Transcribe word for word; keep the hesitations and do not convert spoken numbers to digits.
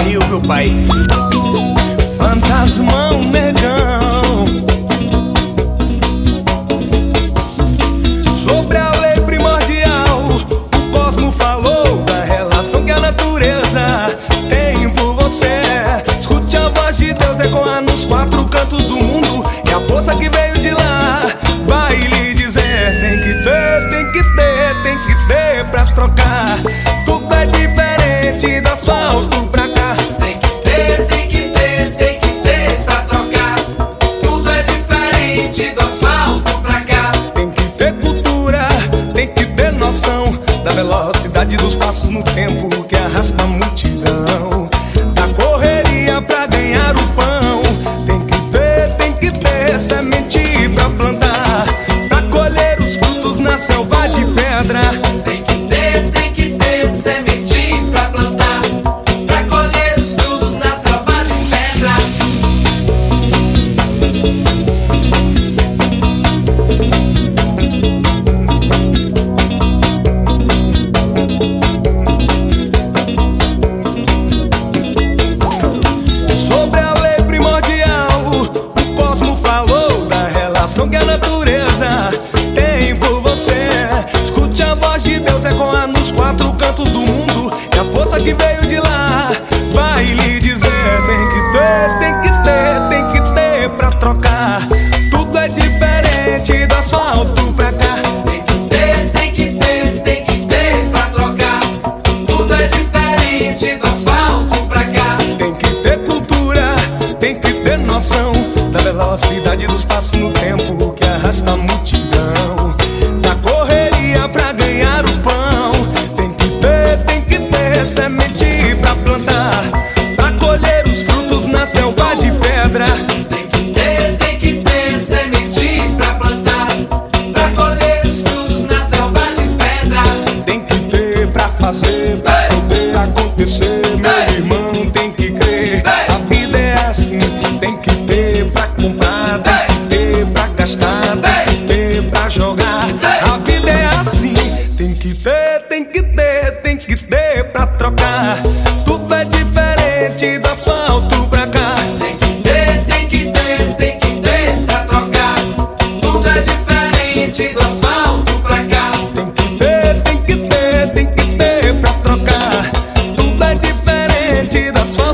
barril, meu pai. Fantasmão, negão. Sobre a lei primordial, o cosmo falou da relação que a natureza tem por você. Escute a voz de Deus ecoar nos quatro cantos do mundo, e a força que veio de lá vai lhe dizer: tem que ter, tem que ter, tem que ter pra trocar. Tudo é diferente do asfalto pra cá. Tem que ter, tem que ter, tem que ter pra trocar. Tudo é diferente do asfalto pra cá. Tem que ter cultura, tem que ter noção da velocidade dos passos no tempo que arrasta a multidão, da correria pra ganhar o pão. Tem que ter, tem que ter semente pra plantar, pra colher os frutos na selva de pedra. Tem que ter, tem que ter semente pra plantar, pra colher os frutos na selva de pedra. Sobre a lei primordial, o cosmo falou da relação que a natureza tem por você. Escute a voz de Deus ecoar nos quatro cantos do mundo, e a força que veio de lá vai lhe dizer: tem que ter, tem que ter, tem que ter pra trocar. Tudo é diferente do asfalto pra cá. Tem que ter, tem que ter, tem que ter pra trocar. Tudo é diferente do asfalto pra cá. Tem que ter cultura, tem que ter noção da velocidade dos passos no tempo que arrasta a multidão, da correria pra ganhar o pão. Tem que ter, tem que ter semente pra plantar, pra colher os frutos na selva de pedra. Tem que ter, tem que ter semente pra plantar, pra colher os frutos na selva de pedra. Tem que ter pra fazer, pra poder acontecer. Meu irmão, tem que crer, a vida é assim. Tem que ter pra comprar, tem que ter pra gastar, tem que ter pra jogar. A vida é assim. Tem que ter, tem que ter, tem que ter pra trocar. Tudo é diferente do asfalto pra cá. Tem que ter, tem que ter, tem que ter pra trocar. Tudo é diferente do asfalto pra cá. Tem que ter, tem que ter, tem que ter pra trocar. Tudo é diferente do asfalto.